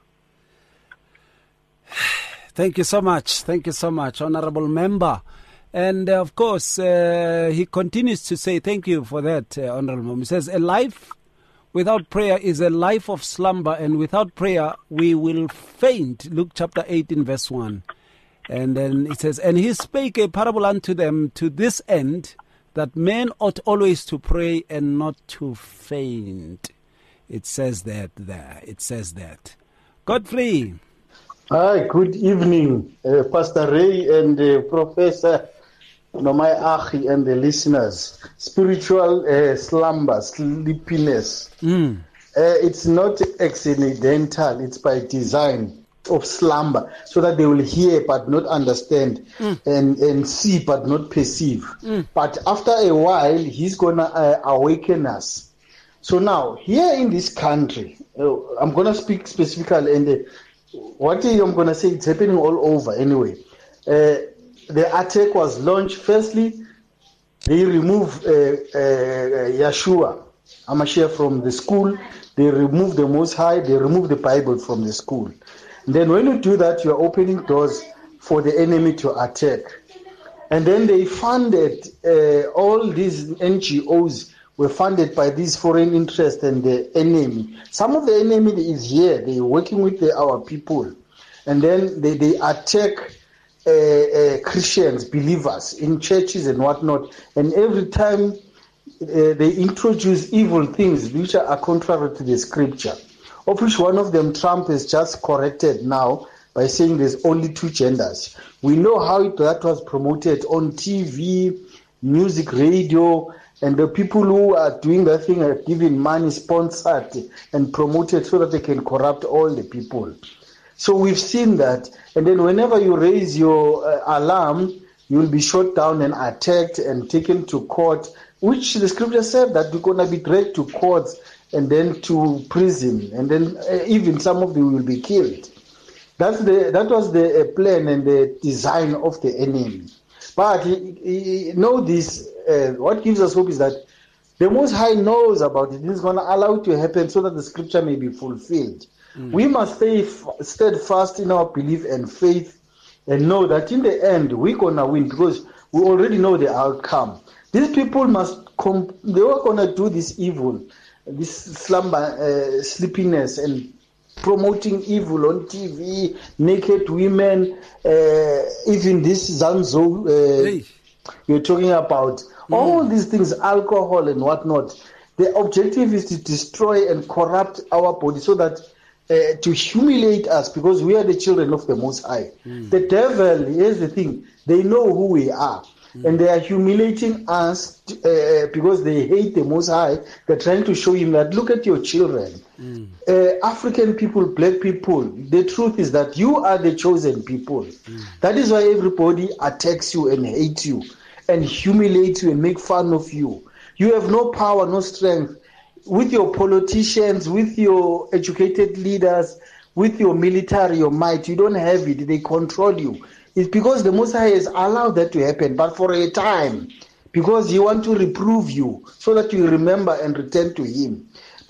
Thank you so much. Thank you so much, Honorable Member. And uh, of course, uh, he continues to say, thank you for that, uh, Honorable Member. He says, a life without prayer is a life of slumber, and without prayer we will faint. Luke chapter eighteen, verse one. And then it says, and he spake a parable unto them to this end, that men ought always to pray and not to faint. It says that there. It says that. Godfrey. Hi, good evening, uh, Pastor Ray and uh, Professor Nomai Achi and the listeners. Spiritual uh, slumber, sleepiness. Mm. Uh, it's not accidental, it's by design of slumber, so that they will hear but not understand, mm. and, and see but not perceive. Mm. But after a while, he's going to uh, awaken us. So now, here in this country, uh, I'm going to speak specifically, and uh, what I'm going to say, it's happening all over anyway. Uh, The attack was launched. Firstly, they removed uh, uh, Yeshua, Hamashiach, from the school. They removed the Most High. They removed the Bible from the school. And then when you do that, you are opening doors for the enemy to attack. And then they funded, uh, all these N G Os were funded by these foreign interests and the enemy. Some of the enemy is here. They're working with the, our people. And then they, they attack Uh, uh, Christians, believers in churches and whatnot, and every time uh, they introduce evil things which are contrary to the scripture, of which one of them Trump has just corrected now by saying there's only two genders. We know how it, that was promoted on T V, music, radio, and the people who are doing that thing are giving money, sponsored and promoted so that they can corrupt all the people. So we've seen that, and then whenever you raise your uh, alarm, you'll be shot down and attacked and taken to court, which the scripture said that you're going to be dragged to courts and then to prison, and then uh, even some of them will be killed. That's the that was the uh, plan and the design of the enemy. But he, he, know this, uh, what gives us hope is that the Most High knows about it. He's going to allow it to happen so that the scripture may be fulfilled. Mm. We must stay steadfast in our belief and faith and know that in the end we're going to win, because we already know the outcome. These people must, comp- they are going to do this evil, this slumber, uh, sleepiness, and promoting evil on T V, naked women, uh, even this Zanzo uh, hey. you're talking about. Mm. All these things, alcohol and whatnot. The objective is to destroy and corrupt our body so that Uh, to humiliate us, because we are the children of the Most High. Mm. The devil, here's the thing, they know who we are. Mm. And they are humiliating us uh, because they hate the Most High. They're trying to show him that, look at your children. Mm. Uh, African people, black people, the truth is that you are the chosen people. Mm. That is why everybody attacks you and hates you and humiliates you and make fun of you. You have no power, no strength. With your politicians, with your educated leaders, with your military, your might, you don't have it. They control you. It's because the Most High has allowed that to happen, but for a time, because He wants to reprove you so that you remember and return to Him.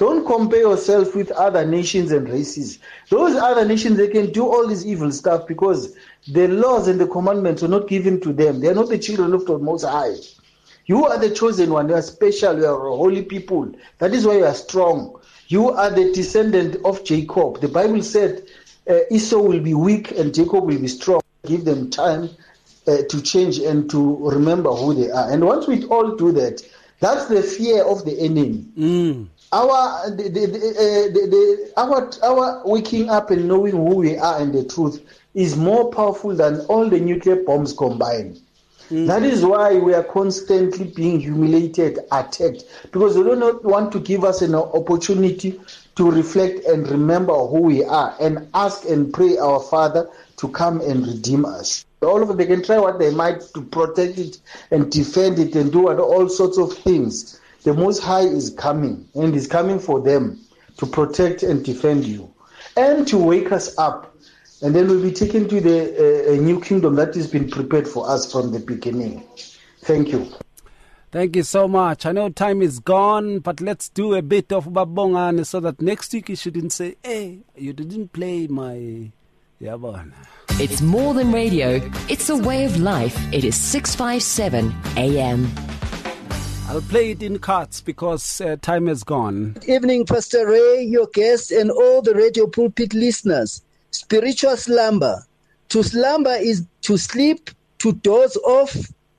Don't compare yourself with other nations and races. Those other nations, they can do all this evil stuff because the laws and the commandments are not given to them. They are not the children of the Most High. You are the chosen one. You are special. You are a holy people. That is why you are strong. You are the descendant of Jacob. The Bible said uh, Esau will be weak and Jacob will be strong. Give them time uh, to change and to remember who they are. And once we all do that, that's the fear of the enemy. Mm. Our, the, the, the, uh, the, the, our, our waking up and knowing who we are and the truth is more powerful than all the nuclear bombs combined. Mm-hmm. That is why we are constantly being humiliated, attacked, because they do not want to give us an opportunity to reflect and remember who we are and ask and pray our Father to come and redeem us. All of them, they can try what they might to protect it and defend it and do all sorts of things. The Most High is coming, and is coming for them to protect and defend you and to wake us up. And then we'll be taken to the uh, new kingdom that has been prepared for us from the beginning. Thank you. Thank you so much. I know time is gone, but let's do a bit of Babongane so that next week you shouldn't say, hey, you didn't play my Yabana. It's more than radio. It's a way of life. It is six fifty-seven A M. I'll play it in cuts because uh, time has gone. Good evening, Pastor Ray, your guest, and all the Radio Pulpit listeners. Spiritual slumber. To slumber is to sleep, to doze off,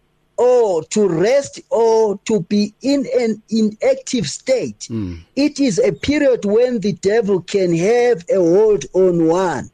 or to rest, or to be in an inactive state. Mm. It is a period when the devil can have a hold on one.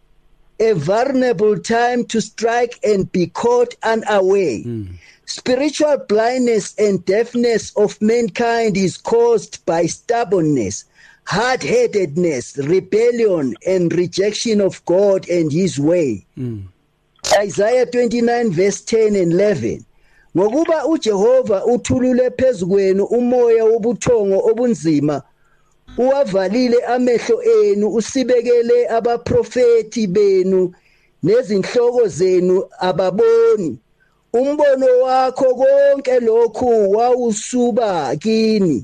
A vulnerable time to strike and be caught unaware. Mm. Spiritual blindness and deafness of mankind is caused by stubbornness, hard-headedness, rebellion, and rejection of God and his way. Mm. Isaiah twenty-nine verse ten and eleven. Ngokuba uJehova uthulule phezu kwenu umoya wobuthongo obunzima, uwavalile amehlo enu, usibekele abaprofeti benu nezinhloko zenu ababoni. Umbono wakho konke lokhu wawusuba kini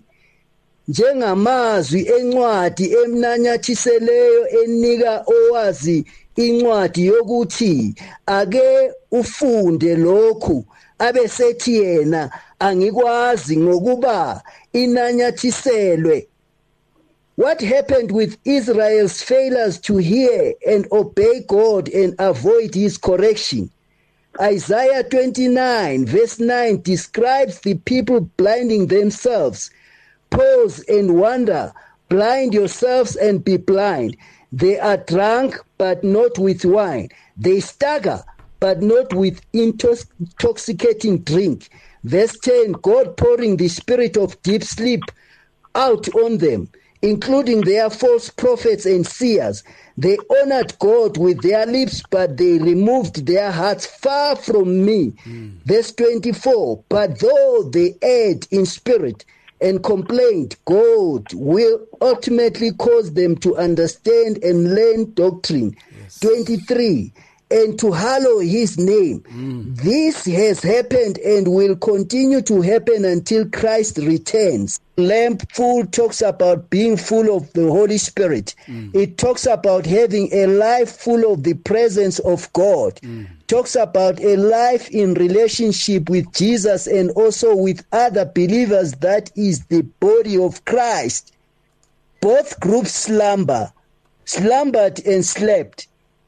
njengamazwi encwadi emnanyathiseleyo enika owazi incwadi yokuthi ake ufunde lokhu abesethi yena angikwazi ngokuba inanyathiselwe. What happened with Israel's failures to hear and obey God and avoid his correction? Isaiah twenty-nine verse nine describes the people blinding themselves. Pause and wonder, blind yourselves and be blind. They are drunk, but not with wine. They stagger, but not with intoxicating drink. Verse ten, God pouring the spirit of deep sleep out on them, including their false prophets and seers. They honored God with their lips, but they removed their hearts far from me. Mm. Verse twenty-four, but though they erred in spirit and complained, God will ultimately cause them to understand and learn doctrine. Yes. twenty-three, and to hallow his name. Mm. This has happened and will continue to happen until Christ returns. Lamp full talks about being full of the Holy Spirit. Mm. It talks about having a life full of the presence of God. Mm. Talks about a life in relationship with Jesus and also with other believers, that is the body of Christ. Both groups slumber, slumbered and slept.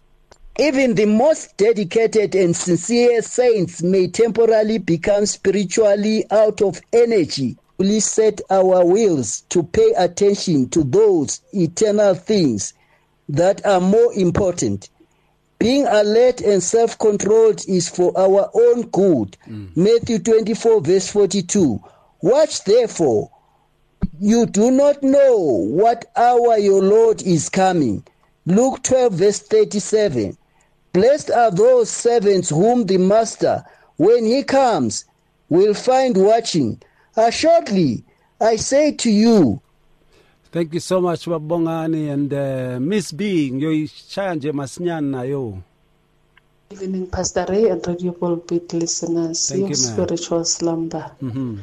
Even the most dedicated and sincere saints may temporarily become spiritually out of energy. We set our wills to pay attention to those eternal things that are more important. Being alert and self-controlled is for our own good. Mm. Matthew twenty-four verse forty-two. Watch therefore, you do not know what hour your Lord is coming. Luke twelve verse thirty-seven. Blessed are those servants whom the master, when he comes, will find watching. Assuredly, I say to you. Thank you so much, Babongani, and uh, Miss B, yo chanje masinyana yo. Good evening, Pastor Ray and Radio Pulpit listeners. Thank Your you, spiritual slumber. Mm-hmm.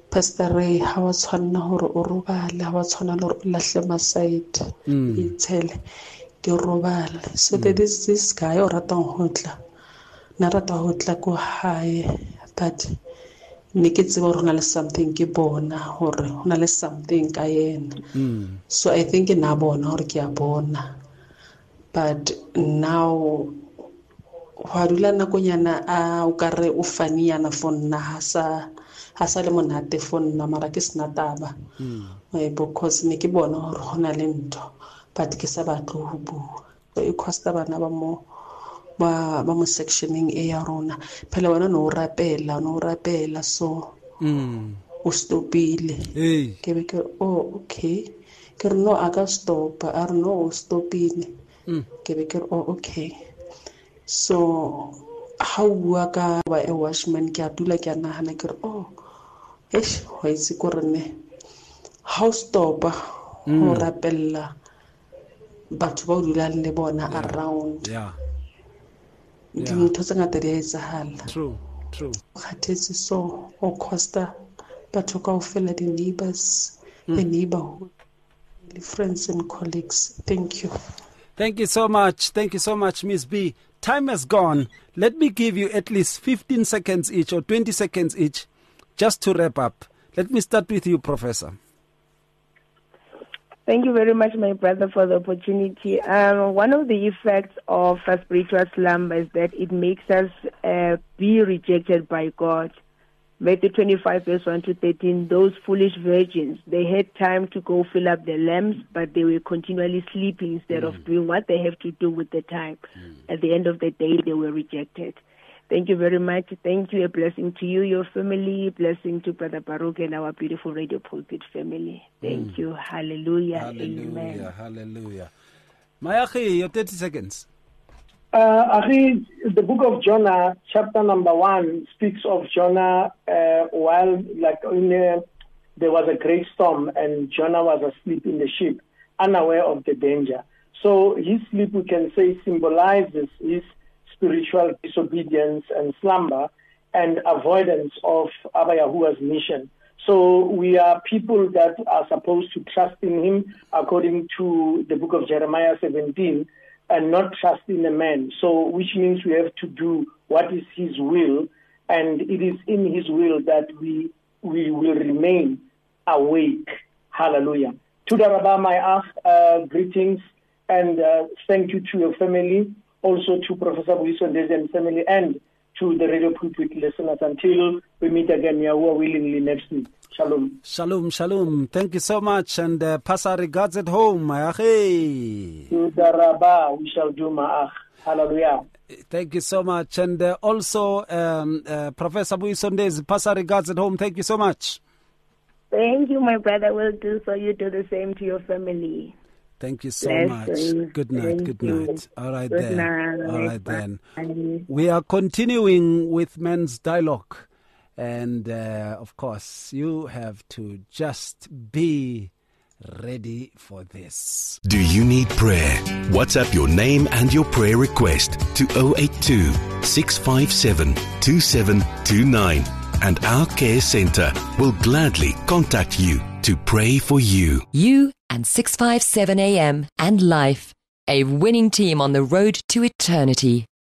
Pastor Ray ha wa tshwanna hore o robale ha wa tshwana le hore o lahle maside itshele ke robale so there is this guy o ratang ho tla na rata ho tla ko hae but ne ke tseba hore na le something ke bona hore hona le something ka yena so I think na bona hore ke a bona but now wa dula nakonyana a o ka re o faniana for nna ha sa ha sa le monate for nna mara ke sena taba because ne ke bona hore hona le ntho but ke sa batlo ho bua so e costa bana ba mo ba ba mo sectioning e ya rona phela wena no rapela no rapela so mm o stopile hey ke be ke oh okay ke re no aka stop a re no o stopile mm ke be ke oh okay so how bua ka ba e washman ke a dula ke a nahana ke re oh eish ho itse ko rene how stop ho rapella batho ba o dula le bona around yeah dintho tse ngata di a etsahala true true kgathetse so o costa batho kaofela di neighbors the neighborhood the friends and colleagues. Thank you. Thank you so much. Thank you so much, Miss B. Time has gone. Let me give you at least fifteen seconds each or twenty seconds each just to wrap up. Let me start with you, Professor. Thank you very much, my brother, for the opportunity. Um, one of the effects of a spiritual slumber is that it makes us uh, be rejected by God. Matthew twenty-five, verse one to thirteen, those foolish virgins, they had time to go fill up their lamps, but they were continually sleeping instead mm. of doing what they have to do with the time. Mm. At the end of the day, they were rejected. Thank you very much. Thank you. A blessing to you, your family. Blessing to Brother Baruch and our beautiful Radio Pulpit family. Thank mm. you. Hallelujah. Hallelujah. Amen. Hallelujah. Mayachi, your thirty seconds. Uh, I read the book of Jonah, chapter number one, speaks of Jonah uh, while, like, in a, there was a great storm and Jonah was asleep in the ship, unaware of the danger. So his sleep, we can say, symbolizes his spiritual disobedience and slumber and avoidance of Abba Yahuwah's mission. So we are people that are supposed to trust in him, according to the book of Jeremiah seventeen, and not trust in a man. So which means we have to do what is his will, and it is in his will that we we will remain awake. Hallelujah. To the Rabbi, my ask, uh, greetings and uh, thank you to your family, also to Professor Wilson Desi and family, and to the Radio Pulpit listeners. Until we meet again, Yahuwah willingly next week. Shalom. Shalom, shalom. Thank you so much. And uh, pass our regards at home, Mayachi. To the Rabbi, we shall do Ma'ach. Hallelujah. Thank you so much. And uh, also, um, uh, Professor Wilson Desi, pass our regards at home. Thank you so much. Thank you, my brother. Will do so. You do the same to your family. Thank you so Blessings. much. Good night. Thank good you. night. All right Good then. night. All right then. Bye. We are continuing with men's dialogue. And uh, of course, you have to just be ready for this. Do you need prayer? WhatsApp your name and your prayer request to zero eight two, six five seven, two seven two nine. And our care center will gladly contact you to pray for you. You and six five seven A M and Life, a winning team on the road to eternity.